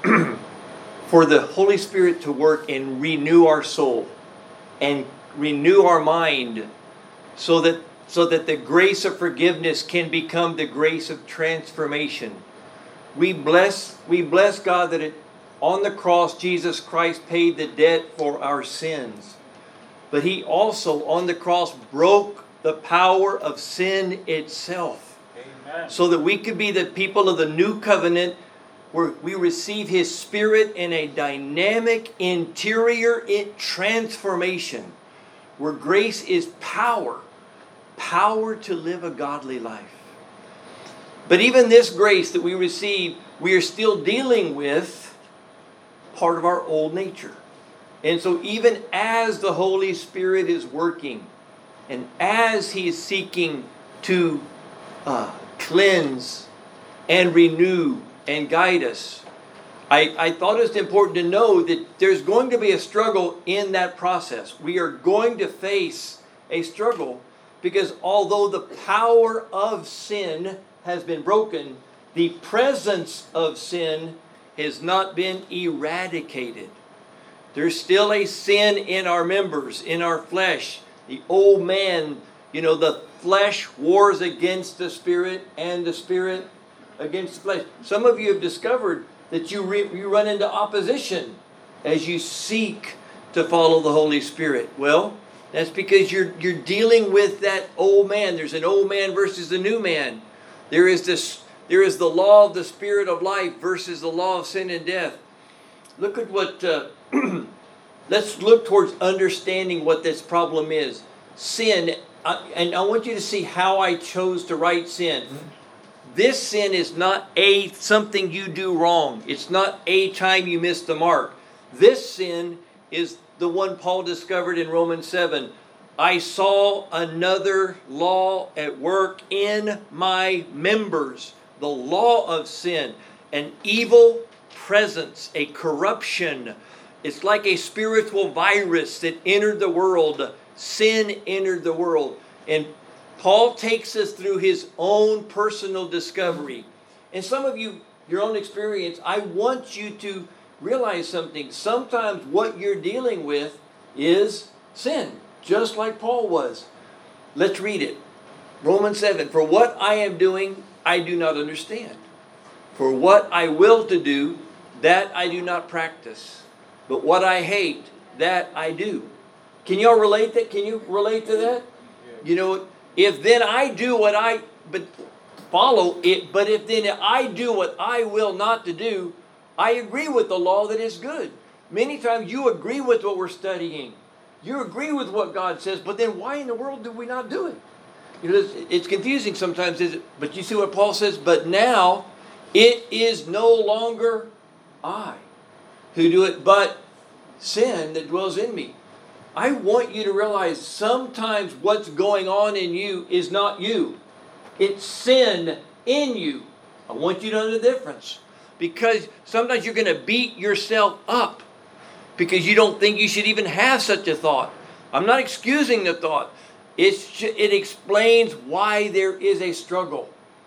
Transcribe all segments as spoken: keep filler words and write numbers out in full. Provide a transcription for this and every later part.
for the Holy Spirit to work and renew our soul and renew our mind so that so that the grace of forgiveness can become the grace of transformation. We bless we bless God that it, on the cross Jesus Christ paid the debt for our sins. But He also on the cross broke the power of sin itself. Amen. So that we could be the people of the new covenant where we receive His Spirit in a dynamic interior transformation. Where grace is power. Power to live a godly life. But even this grace that we receive, we are still dealing with part of our old nature. And so even as the Holy Spirit is working, and as He is seeking to uh, cleanse and renew and guide us, I, I thought it was important to know that there's going to be a struggle in that process. We are going to face a struggle because although the power of sin has been broken, the presence of sin has not been eradicated. There's still a sin in our members, in our flesh. The old man, you know, the flesh wars against the Spirit and the Spirit against the flesh. Some of you have discovered that you, re- you run into opposition as you seek to follow the Holy Spirit. Well, that's because you're you're dealing with that old man. There's an old man versus the new man. There is this. There is the law of the Spirit of life versus the law of sin and death. Look at what. Uh, let's look towards understanding what this problem is. Sin, uh, and I want you to see how I chose to write sin. This sin is not a something you do wrong. It's not a time you miss the mark. This sin is the one Paul discovered in Romans seven. I saw another law at work in my members. The law of sin. An evil presence. A corruption. It's like a spiritual virus that entered the world. Sin entered the world. And Paul takes us through his own personal discovery. And some of you, your own experience, I want you to realize something. Sometimes what you're dealing with is sin, just like Paul was. Let's read it. Romans seven. For what I am doing, I do not understand. For what I will to do, that I do not practice. But what I hate, that I do. Can y'all relate that? Can you relate to that? You know, if then I do what I but follow it, but if then I do what I will not to do, I agree with the law that is good. Many times you agree with what we're studying. You agree with what God says, but then why in the world do we not do it? You know, it's, it's confusing sometimes, is it? But you see what Paul says? But now it is no longer I who do it, but sin that dwells in me. I want you to realize sometimes what's going on in you is not you. It's sin in you. I want you to know the difference. Because sometimes you're going to beat yourself up because you don't think you should even have such a thought. I'm not excusing the thought. It's, it explains why there is a struggle.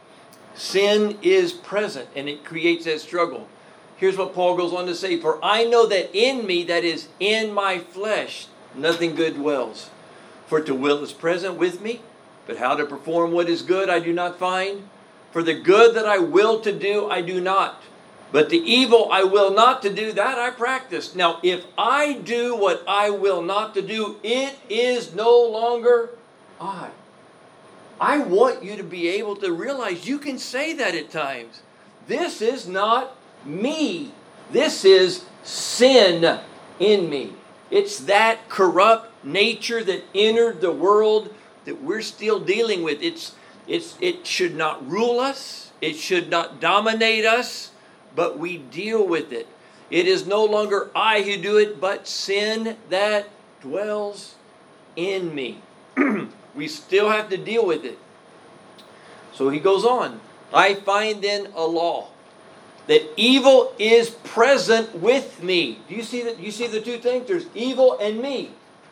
Sin is present and it creates that struggle. Here's what Paul goes on to say. For I know that in me, that is in my flesh, nothing good dwells. For to will is present with me, but how to perform what is good I do not find. For the good that I will to do, I do not. But the evil I will not to do, that I practice. Now, if I do what I will not to do, it is no longer I. I want you to be able to realize you can say that at times. This is not me. This is sin in me. It's that corrupt nature that entered the world that we're still dealing with. It's, it's, it should not rule us. It should not dominate us. But we deal with it. It is no longer I who do it, but sin that dwells in me. We still have to deal with it. So he goes on. I find then a law that evil is present with me. Do you see that? You see the two things? There's evil and me.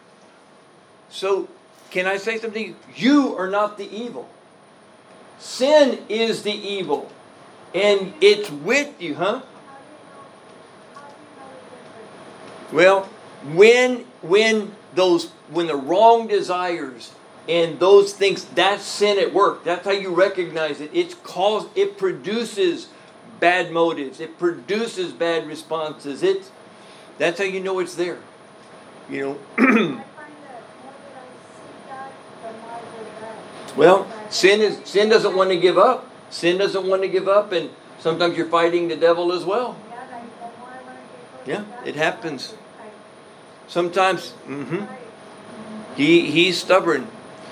So can I say something? You are not the evil. Sin is the evil. And it's with you, huh? Well, when when those when the wrong desires and those things, that's sin at work. That's how you recognize it. It's cause it produces bad motives. It produces bad responses. It that's how you know it's there. You know. Well, sin is sin doesn't want to give up. Sin doesn't want to give up, and sometimes you're fighting the devil as well. Yeah, it happens. Sometimes mm-hmm, he he's stubborn.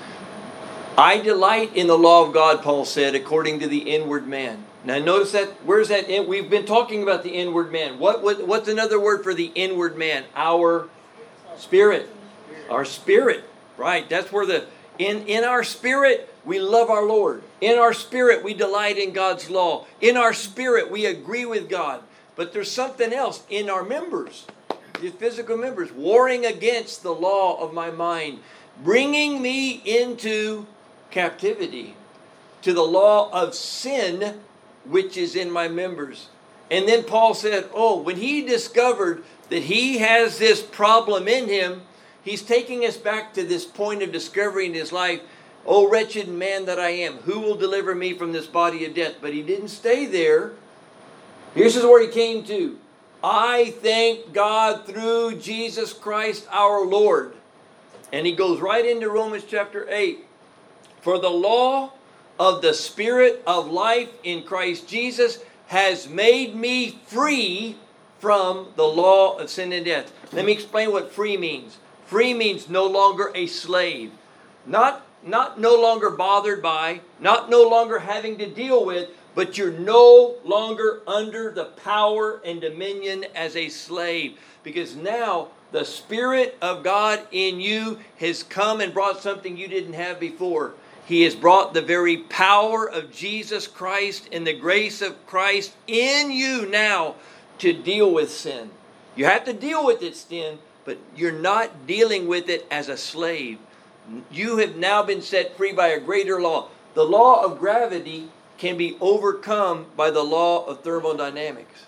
I delight in the law of God, Paul said, according to the inward man. Now notice that, where's that? In, we've been talking about the inward man. What, what What's another word for the inward man? Our spirit. Our spirit. Right. That's where the, in, in our spirit, we love our Lord. In our spirit, we delight in God's law. In our spirit, we agree with God. But there's something else in our members, the physical members, warring against the law of my mind, bringing me into captivity to the law of sin which is in my members. And then Paul said, oh, when he discovered that he has this problem in him, he's taking us back to this point of discovery in his life. Oh, wretched man that I am, who will deliver me from this body of death? But he didn't stay there. Here's where he came to. I thank God through Jesus Christ our Lord. And he goes right into Romans chapter eight. For the law of the Spirit of life in Christ Jesus has made me free from the law of sin and death. Let me explain what free means. Free means no longer a slave. Not, not no longer bothered by, not no longer having to deal with, but you're no longer under the power and dominion as a slave. Because now the Spirit of God in you has come and brought something you didn't have before. He has brought the very power of Jesus Christ and the grace of Christ in you now to deal with sin. You have to deal with it, sin, but you're not dealing with it as a slave. You have now been set free by a greater law. The law of gravity can be overcome by the law of thermodynamics.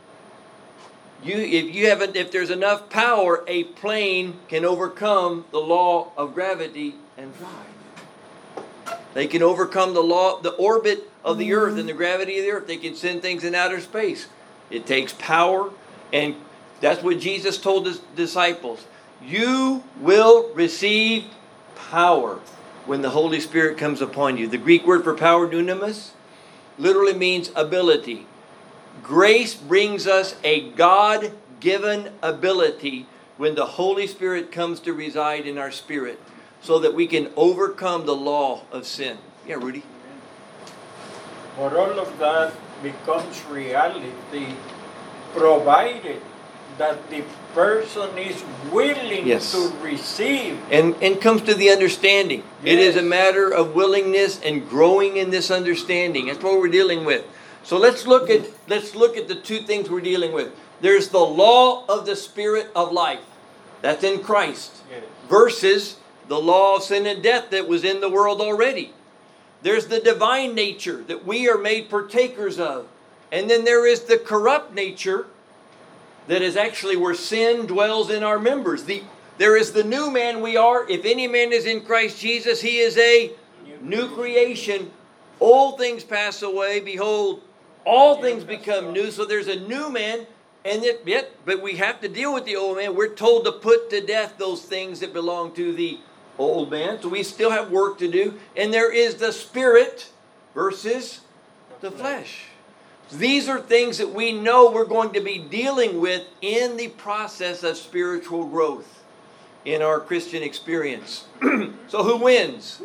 You, if you haven't, if there's enough power, a plane can overcome the law of gravity and fly. They can overcome the law, the orbit of the earth and the gravity of the earth. They can send things in outer space. It takes power, and that's what Jesus told his disciples. You will receive power when the Holy Spirit comes upon you. The Greek word for power, dunamis, literally means ability. Grace brings us a God-given ability when the Holy Spirit comes to reside in our spirit, so that we can overcome the law of sin. Yeah, Rudy? But all of that becomes reality provided that the person is willing yes. to receive. And, and comes to the understanding. Yes. It is a matter of willingness and growing in this understanding. That's what we're dealing with. So let's look at let's look at the two things we're dealing with. There's the law of the Spirit of life. That's in Christ. Yes. Versus the law of sin and death that was in the world already. There's the divine nature that we are made partakers of. And then there is the corrupt nature that is actually where sin dwells in our members. The, there is the new man we are. If any man is in Christ Jesus, he is a new creation. Old things pass away. Behold, all things become new. So there's a new man. And yet, yet, but we have to deal with the old man. We're told to put to death those things that belong to the old man. So we still have work to do. And there is the spirit versus the flesh. These are things that we know we're going to be dealing with in the process of spiritual growth in our Christian experience. So who wins?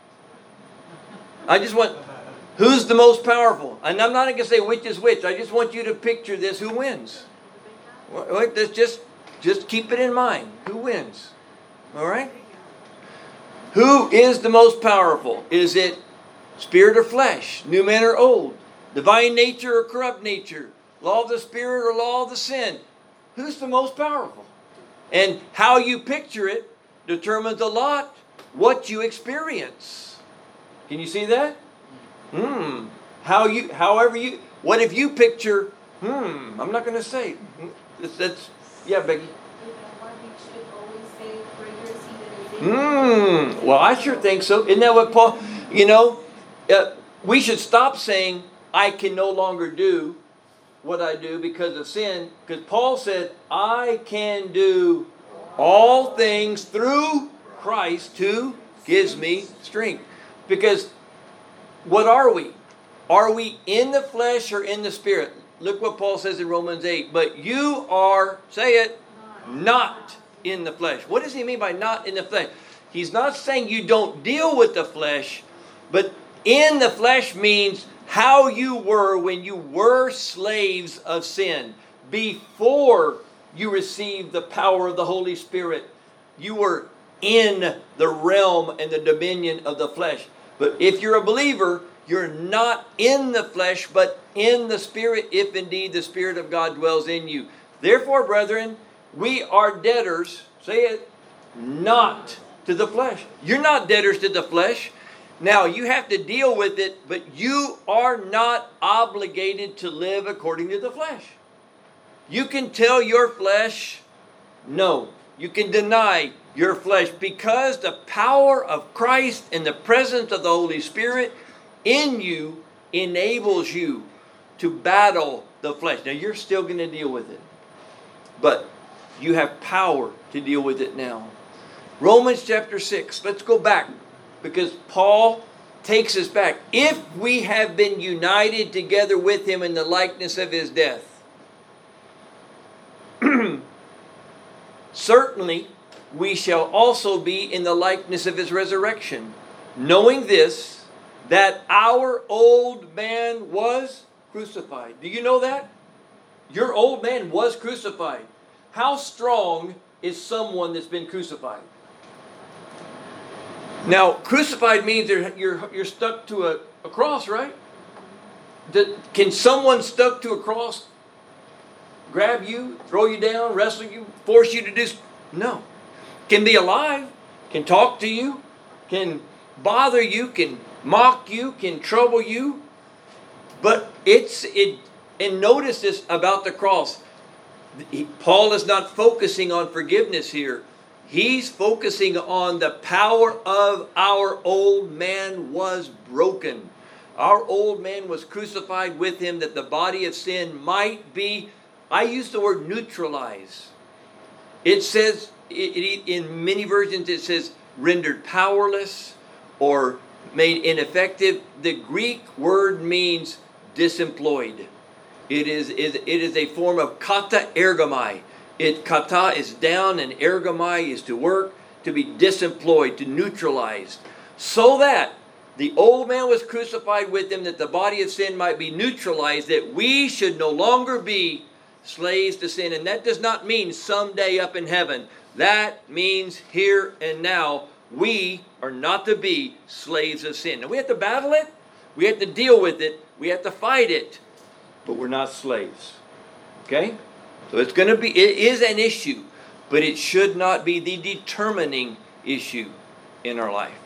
I just want, who's the most powerful? And I'm not going to say which is which. I just want you to picture this. Who wins? Well, just, just keep it in mind. Who wins? All right? Who is the most powerful? Is it spirit or flesh? New man or old? Divine nature or corrupt nature? Law of the Spirit or law of the sin? Who's the most powerful? And how you picture it determines a lot what you experience. Can you see that? Hmm. How you, however you, what if you picture, hmm, I'm not going to say. That's, that's, yeah, Becky. If Mm, well, I sure think so. Isn't that what Paul, you know, uh, we should stop saying, I can no longer do what I do because of sin. Because Paul said, I can do all things through Christ who gives me strength. Because what are we? Are we in the flesh or in the spirit? Look what Paul says in Romans eight. But you are, say it, not in the flesh. What does he mean by not in the flesh? He's not saying you don't deal with the flesh, but in the flesh means how you were when you were slaves of sin. Before you received the power of the Holy Spirit, you were in the realm and the dominion of the flesh. But if you're a believer, you're not in the flesh, but in the Spirit, if indeed the Spirit of God dwells in you. Therefore, brethren, we are debtors, say it, not to the flesh. You're not debtors to the flesh. Now, you have to deal with it, but you are not obligated to live according to the flesh. You can tell your flesh no. You can deny your flesh because the power of Christ and the presence of the Holy Spirit in you enables you to battle the flesh. Now, you're still going to deal with it, but you have power to deal with it now. Romans chapter six. Let's go back because Paul takes us back. If we have been united together with him in the likeness of his death, certainly we shall also be in the likeness of his resurrection, knowing this, that our old man was crucified. Do you know that? Your old man was crucified. How strong is someone that's been crucified? Now, crucified means you're, you're, you're stuck to a, a cross, right? The, can someone stuck to a cross grab you, throw you down, wrestle you, force you to do? No. Can be alive, can talk to you, can bother you, can mock you, can trouble you. But it's it. And notice this about the cross. He, Paul is not focusing on forgiveness here. He's focusing on the power of our old man was broken. Our old man was crucified with him that the body of sin might be, I use the word neutralize. It says, it, it, in many versions it says rendered powerless or made ineffective. The Greek word means disemployed. It is, it is a form of kata ergamai. It kata is down and ergamai is to work, to be disemployed, to neutralized. So that the old man was crucified with him that the body of sin might be neutralized, that we should no longer be slaves to sin. And that does not mean someday up in heaven. That means here and now. We are not to be slaves of sin. Now we have to battle it. We have to deal with it. We have to fight it. But we're not slaves. Okay? So it's going to be, it is an issue, but it should not be the determining issue in our life.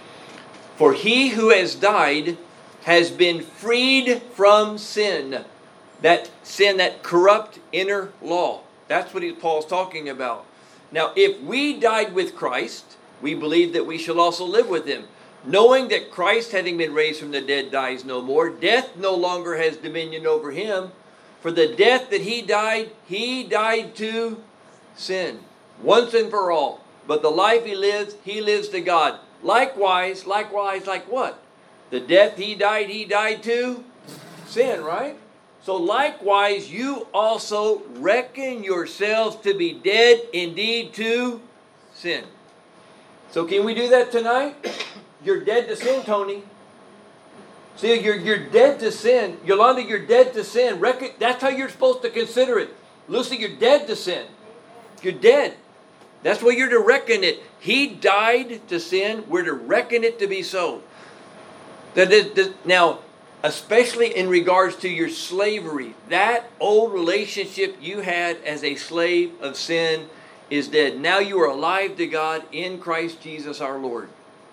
For he who has died has been freed from sin. That sin, that corrupt inner law. That's what Paul's talking about. Now, if we died with Christ, we believe that we shall also live with him. Knowing that Christ, having been raised from the dead, dies no more. Death no longer has dominion over him. For the death that he died, he died to sin. Once and for all. But the life he lives, he lives to God. Likewise, likewise, like what? The death he died, he died to sin, right? So likewise, you also reckon yourselves to be dead indeed to sin. So can we do that tonight? You're dead to sin, Tony. See, you're, you're dead to sin. Yolanda, you're dead to sin. Reckon, that's how you're supposed to consider it. Lucy, you're dead to sin. You're dead. That's what you're to reckon it. He died to sin. We're to reckon it to be so. That is, that, now, especially in regards to your slavery, that old relationship you had as a slave of sin is dead. Now you are alive to God in Christ Jesus our Lord.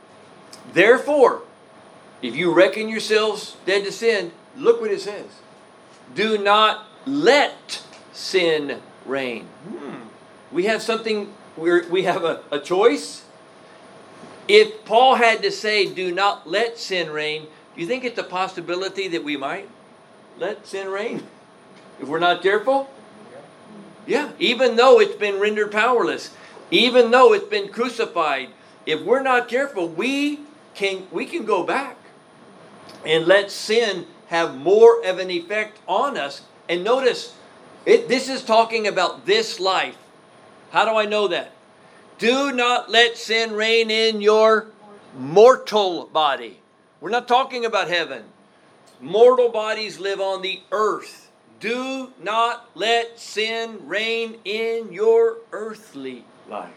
Therefore, if you reckon yourselves dead to sin, look what it says. Do not let sin reign. Hmm. We have something, we're, we have a, a choice. If Paul had to say, do not let sin reign, do you think it's a possibility that we might let sin reign? If we're not careful? Yeah, even though it's been rendered powerless, even though it's been crucified, if we're not careful, we can we can go back and let sin have more of an effect on us. And notice, it, this is talking about this life. How do I know that? Do not let sin reign in your mortal body. We're not talking about heaven. Mortal bodies live on the earth. Do not let sin reign in your earthly life,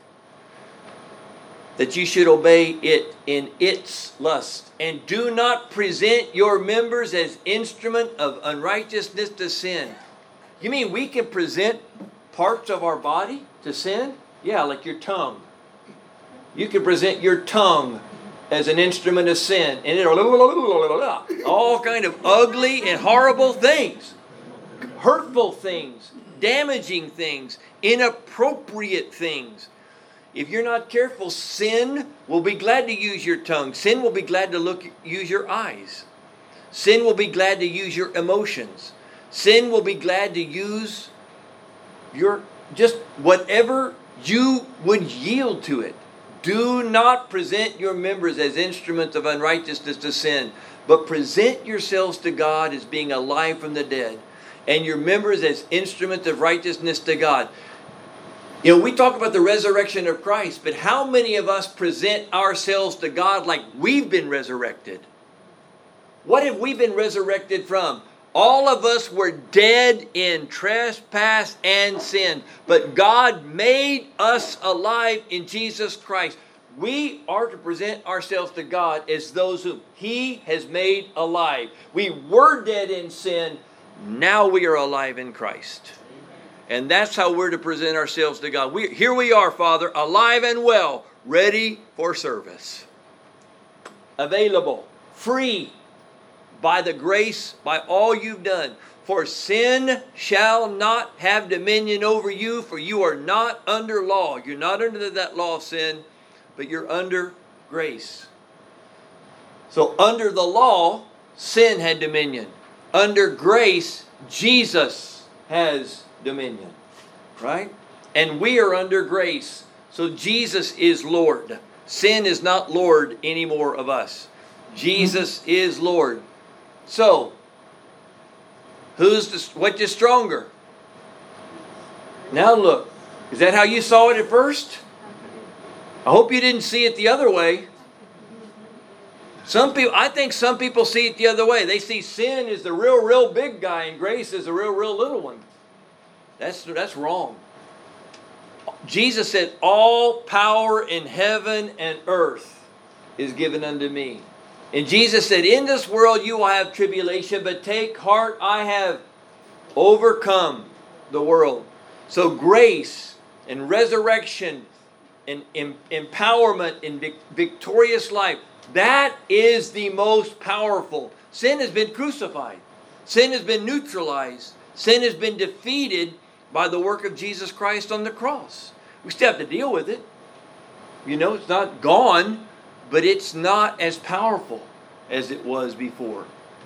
that you should obey it in its lust. And do not present your members as instrument of unrighteousness to sin. You mean we can present parts of our body to sin? Yeah, like your tongue. You can present your tongue as an instrument of sin, and it'll all kind of ugly and horrible things, hurtful things, damaging things, inappropriate things. If you're not careful, sin will be glad to use your tongue. Sin will be glad to look use your eyes. Sin will be glad to use your emotions. Sin will be glad to use your just whatever you would yield to it. Do not present your members as instruments of unrighteousness to sin, but present yourselves to God as being alive from the dead, and your members as instruments of righteousness to God. You know, we talk about the resurrection of Christ, but how many of us present ourselves to God like we've been resurrected? What have we been resurrected from? All of us were dead in trespass and sin, but God made us alive in Jesus Christ. We are to present ourselves to God as those whom He has made alive. We were dead in sin, now we are alive in Christ. And that's how we're to present ourselves to God. We, here we are, Father, alive and well, ready for service. Available, free, by the grace, by all you've done. For sin shall not have dominion over you, for you are not under law. You're not under that law of sin, but you're under grace. So under the law, sin had dominion. Under grace, Jesus has dominion. Right? And we are under grace. So Jesus is Lord. Sin is not Lord anymore of us. Jesus is Lord. So, who's the, which is stronger? Now look, is that how you saw it at first? I hope you didn't see it the other way. Some people, I think some people see it the other way. They see sin as the real, real big guy, and grace as the real, real little one. That's that's wrong. Jesus said, "All power in heaven and earth is given unto me." And Jesus said, in this world you will have tribulation, but take heart, I have overcome the world. So grace and resurrection and em- empowerment and vic- victorious life, that is the most powerful. Sin has been crucified. Sin has been neutralized. Sin has been defeated by the work of Jesus Christ on the cross. We still have to deal with it. You know, it's not gone, but it's not as powerful as it was before.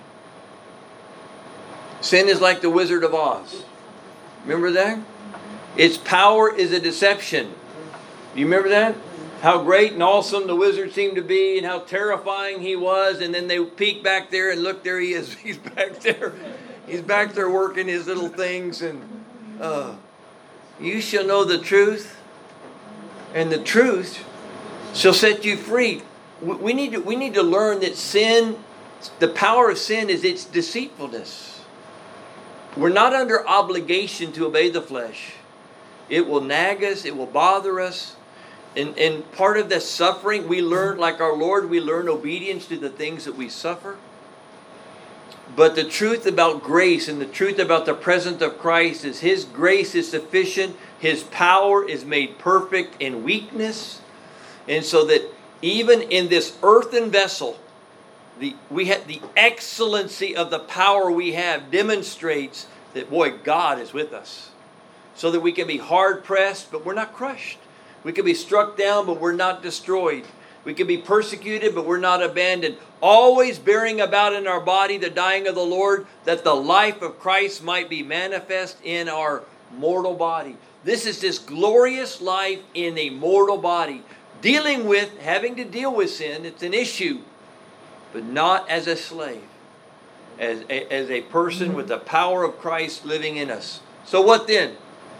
Sin is like the Wizard of Oz. Remember that? Its power is a deception. You remember that? How great and awesome the wizard seemed to be, and how terrifying he was, and then they peek back there and look, there he is. He's back there. He's back there working his little things, and uh, you shall know the truth, and the truth shall set you free. We need to, we need to learn that sin, the power of sin is its deceitfulness. We're not under obligation to obey the flesh. It will nag us. It will bother us. And, and part of the suffering, we learn, like our Lord, we learn obedience to the things that we suffer. But the truth about grace and the truth about the presence of Christ is His grace is sufficient. His power is made perfect in weakness. And so that even in this earthen vessel, the we have the excellency of the power we have demonstrates that, boy, God is with us. So that we can be hard pressed, but we're not crushed. We can be struck down, but we're not destroyed. We can be persecuted, but we're not abandoned. Always bearing about in our body the dying of the Lord, that the life of Christ might be manifest in our mortal body. This is this glorious life in a mortal body. Dealing with, having to deal with sin, it's an issue, but not as a slave. As a, as a person with the power of Christ living in us. So what then?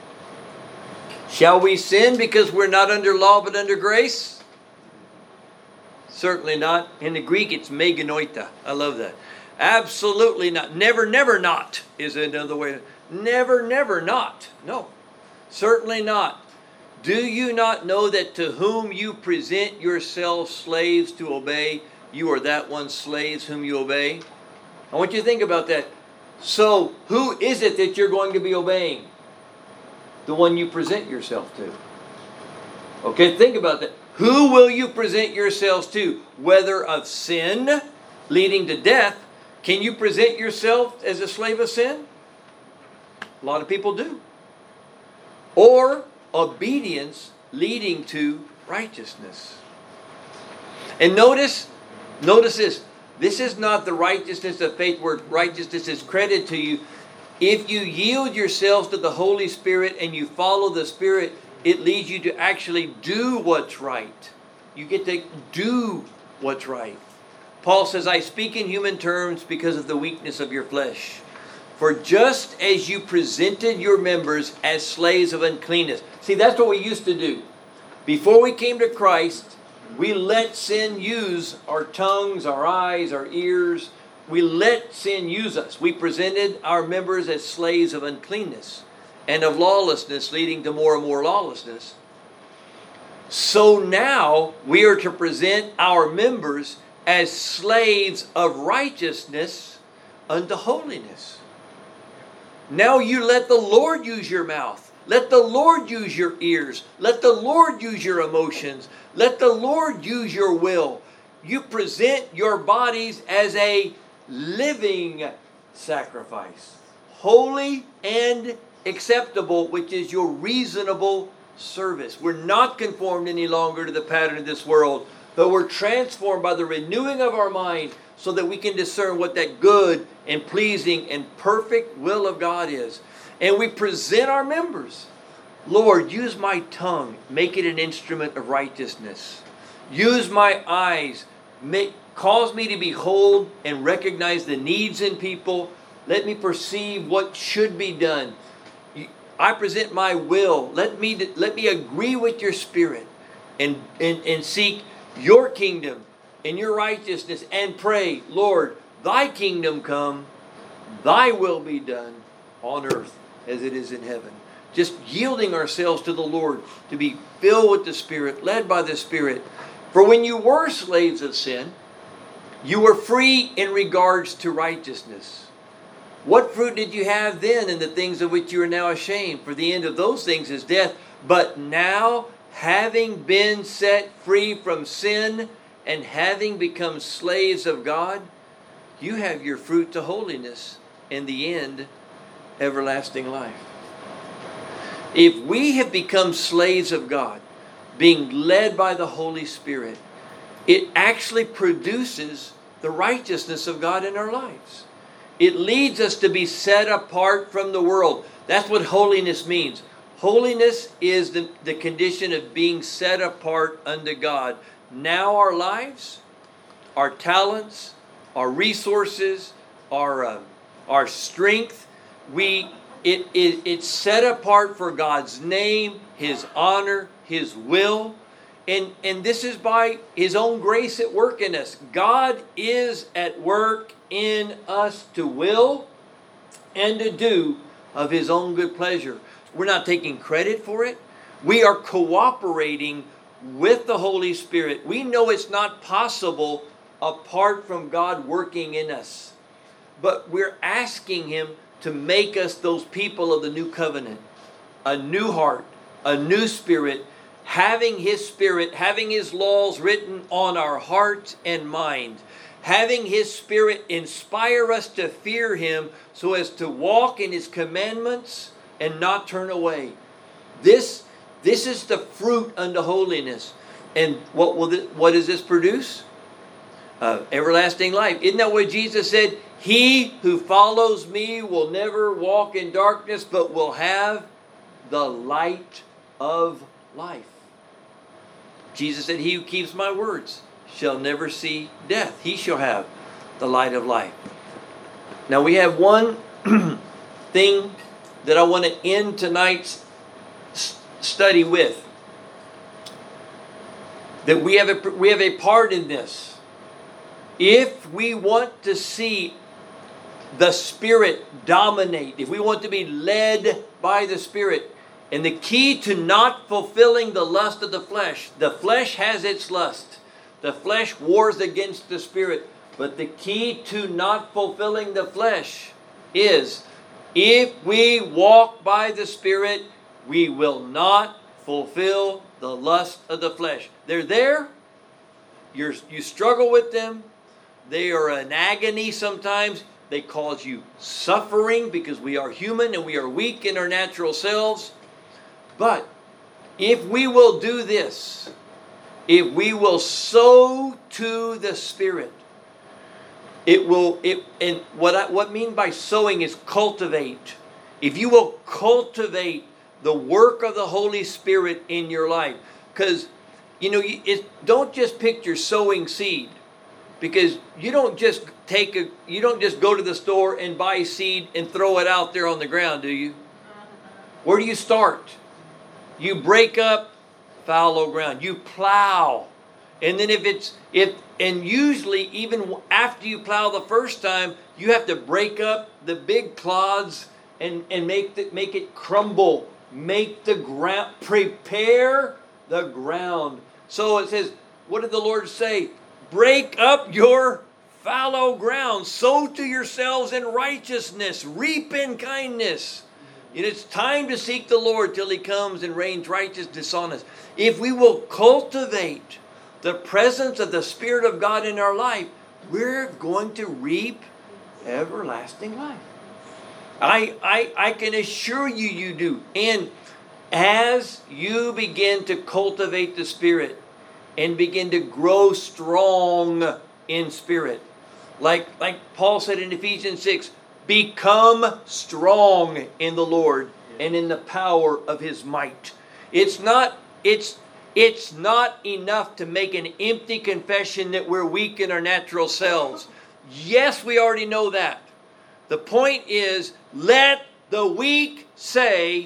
Shall we sin because we're not under law but under grace? Certainly not. In the Greek it's meganoita. I love that. Absolutely not. Never, never not is another way. Never, never not. No. Certainly not. Do you not know that to whom you present yourselves slaves to obey, you are that one slaves whom you obey? I want you to think about that. So, who is it that you're going to be obeying? The one you present yourself to. Okay, think about that. Who will you present yourselves to? Whether of sin, leading to death, can you present yourself as a slave of sin? A lot of people do. Or obedience, leading to righteousness. And notice, notice this. This is not the righteousness of faith where righteousness is credited to you. If you yield yourselves to the Holy Spirit and you follow the Spirit, it leads you to actually do what's right. You get to do what's right. Paul says, I speak in human terms because of the weakness of your flesh. For just as you presented your members as slaves of uncleanness. See, that's what we used to do. Before we came to Christ, we let sin use our tongues, our eyes, our ears. We let sin use us. We presented our members as slaves of uncleanness and of lawlessness, leading to more and more lawlessness. So now we are to present our members as slaves of righteousness unto holiness. Now you let the Lord use your mouth. Let the Lord use your ears. Let the Lord use your emotions. Let the Lord use your will. You present your bodies as a living sacrifice, holy and acceptable, which is your reasonable service. We're not conformed any longer to the pattern of this world, but we're transformed by the renewing of our mind so that we can discern what that good and pleasing and perfect will of God is. And we present our members. Lord, use my tongue. Make it an instrument of righteousness. Use my eyes. Make, cause me to behold and recognize the needs in people. Let me perceive what should be done. I present my will. Let me, let me agree with your Spirit and, and, and seek your kingdom and your righteousness and pray, Lord, thy kingdom come, thy will be done on earth as it is in heaven. Just yielding ourselves to the Lord to be filled with the Spirit, led by the Spirit. For when you were slaves of sin, you were free in regards to righteousness. What fruit did you have then in the things of which you are now ashamed? For the end of those things is death. But now, having been set free from sin and having become slaves of God, you have your fruit to holiness, and the end, everlasting life. If we have become slaves of God, being led by the Holy Spirit, it actually produces the righteousness of God in our lives. It leads us to be set apart from the world. That's what holiness means. Holiness is the, the condition of being set apart unto God. Now our lives, our talents, our resources, our, uh, our strength, we it, it it's set apart for God's name, His honor, His will. And, and this is by His own grace at work in us. God is at work in us to will and to do of His own good pleasure. We're not taking credit for it. We are cooperating with the Holy Spirit. We know it's not possible apart from God working in us. But we're asking Him to make us those people of the new covenant. A new heart, a new spirit, having His Spirit, having His laws written on our hearts and mind, having His Spirit inspire us to fear Him so as to walk in His commandments and not turn away. This, this is the fruit unto holiness. and what will this, what does this produce? Uh, everlasting life. Isn't that what Jesus said? He who follows me will never walk in darkness, but will have the light of life. Jesus said, he who keeps my words shall never see death. He shall have the light of life. Now we have one thing that I want to end tonight's study with. That we have a, we have a part in this. If we want to see the Spirit dominate, if we want to be led by the Spirit, and the key to not fulfilling the lust of the flesh, the flesh has its lust. The flesh wars against the Spirit. But the key to not fulfilling the flesh is, if we walk by the Spirit, we will not fulfill the lust of the flesh. They're there. You're, you struggle with them. They are an agony sometimes. They cause you suffering because we are human and we are weak in our natural selves. But if we will do this, if we will sow to the Spirit, it will, it, and what I what I mean by sowing is cultivate. If you will cultivate the work of the Holy Spirit in your life, because, you know, you, it, don't just picture sowing seed, because you don't just take a, you don't just go to the store and buy seed and throw it out there on the ground, do you? Where do you start? You break up fallow ground. You plow. And then if it's, if, and usually even after you plow the first time, you have to break up the big clods and, and make, the, make it crumble. Make the ground, prepare the ground. So it says, what did the Lord say? Break up your fallow ground. Sow to yourselves in righteousness. Reap in kindness. And it's time to seek the Lord till He comes and rains righteousness on us. If we will cultivate the presence of the Spirit of God in our life, we're going to reap everlasting life. I, I, I can assure you you do. And as you begin to cultivate the Spirit and begin to grow strong in spirit, like, like Paul said in Ephesians six, become strong in the Lord and in the power of His might. It's not, it's, it's not enough to make an empty confession that we're weak in our natural selves. Yes, we already know that. The point is, let the weak say,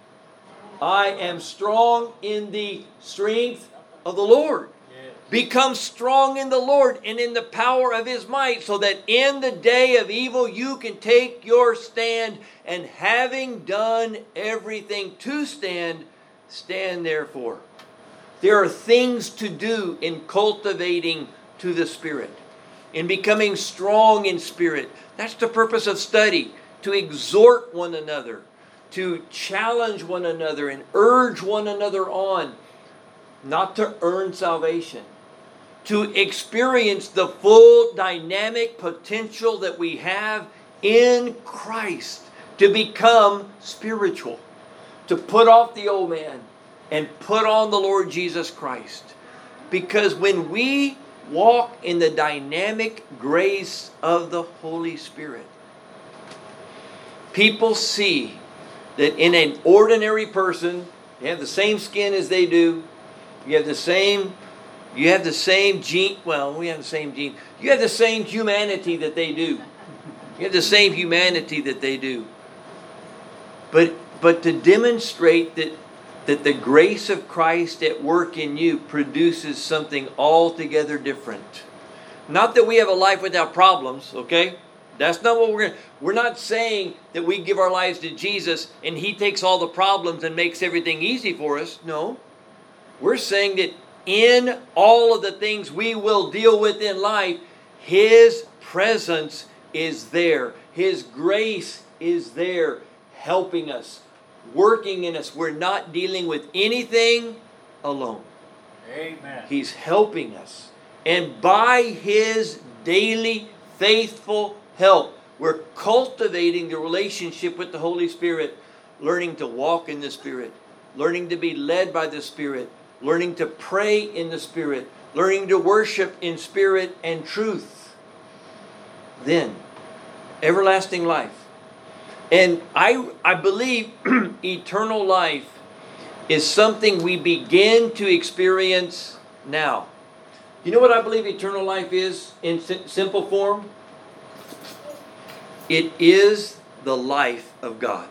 I am strong in the strength of the Lord. Become strong in the Lord and in the power of His might, so that in the day of evil you can take your stand, and having done everything to stand, stand therefore. There are things to do in cultivating to the Spirit, in becoming strong in spirit. That's the purpose of study, to exhort one another, to challenge one another and urge one another on, not to earn salvation, to experience the full dynamic potential that we have in Christ, to become spiritual, to put off the old man and put on the Lord Jesus Christ. Because when we walk in the dynamic grace of the Holy Spirit, people see that in an ordinary person, you have the same skin as they do, you have the same You have the same gene. Well, we have the same gene. You have the same humanity that they do. You have the same humanity that they do. But but to demonstrate that that the grace of Christ at work in you produces something altogether different. Not that we have a life without problems, okay? That's not what we're going to. We're not saying that we give our lives to Jesus and He takes all the problems and makes everything easy for us. No. We're saying that in all of the things we will deal with in life, His presence is there. His grace is there, helping us, working in us. We're not dealing with anything alone. Amen. He's helping us. And by His daily faithful help, we're cultivating the relationship with the Holy Spirit, learning to walk in the Spirit, learning to be led by the Spirit, learning to pray in the Spirit, learning to worship in spirit and truth. Then, everlasting life. And I, I believe eternal life is something we begin to experience now. You know what I believe eternal life is in si- simple form? It is the life of God.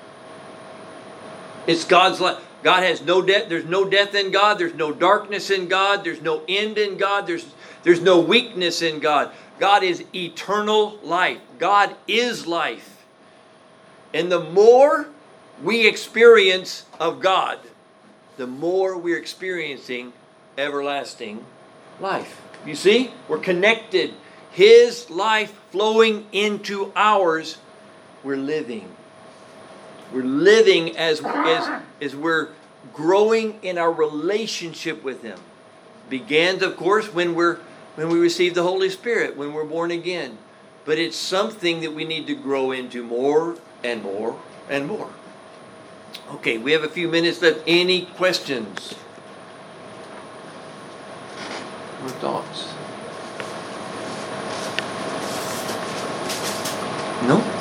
It's God's life. God has no death. There's no death in God. There's no darkness in God. There's no end in God. There's, there's no weakness in God. God is eternal life. God is life. And the more we experience of God, the more we're experiencing everlasting life. You see? We're connected. His life flowing into ours, we're living. We're living as, as, as we're growing in our relationship with Him. Begins, of course, when we're when we receive the Holy Spirit, when we're born again. But it's something that we need to grow into more and more and more. Okay, we have a few minutes left. Any questions or thoughts? No?